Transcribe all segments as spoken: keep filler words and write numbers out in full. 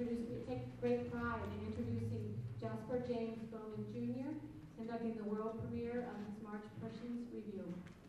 introduce, we take great pride in introducing Jasper James Bowman Junior, conducting the world premiere of his March Pershing's Review.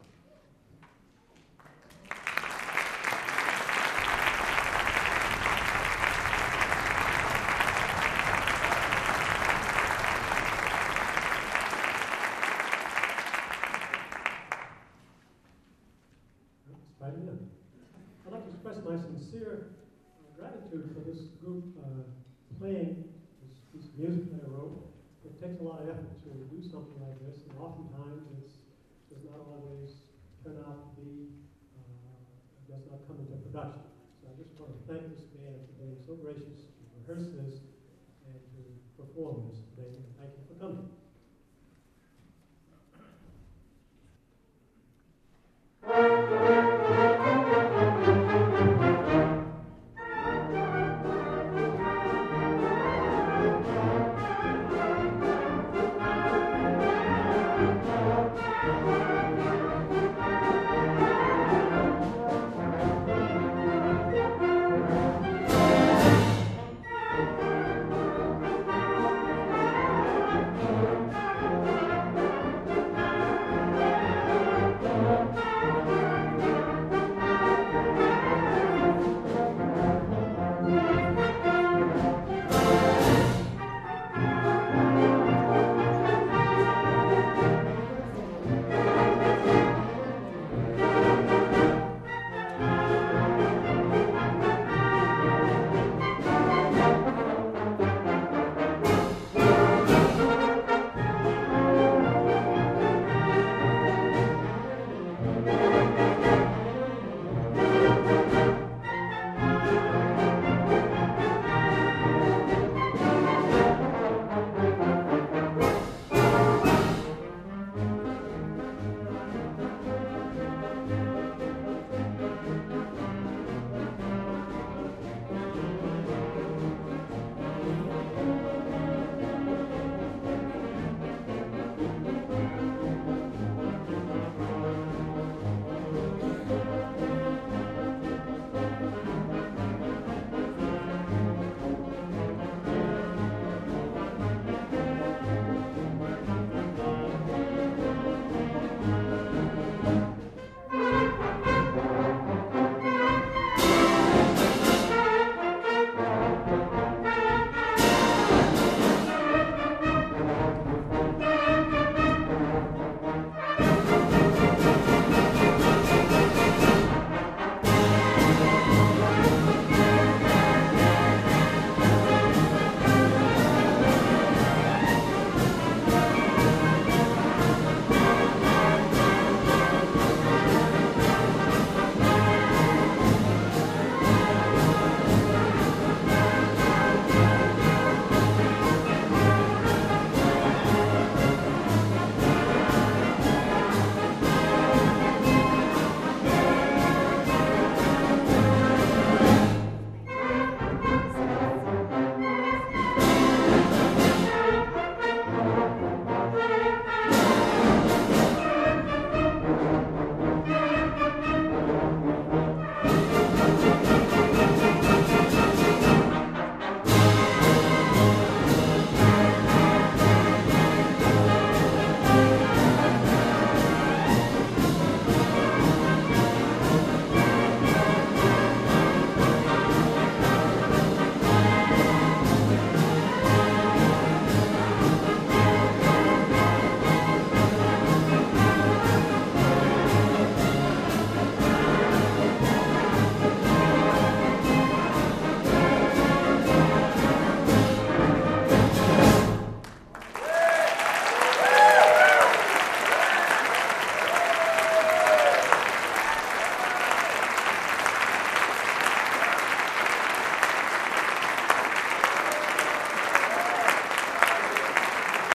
I'd like to express my sincere uh, gratitude for this group uh, playing this piece of music that I wrote. It takes a lot of effort to do something like this, and oftentimes it's, does not always turn out to be, uh, does not come into production. So I just want to thank this band for being so gracious to rehearse this and to perform this today. And thank you for coming.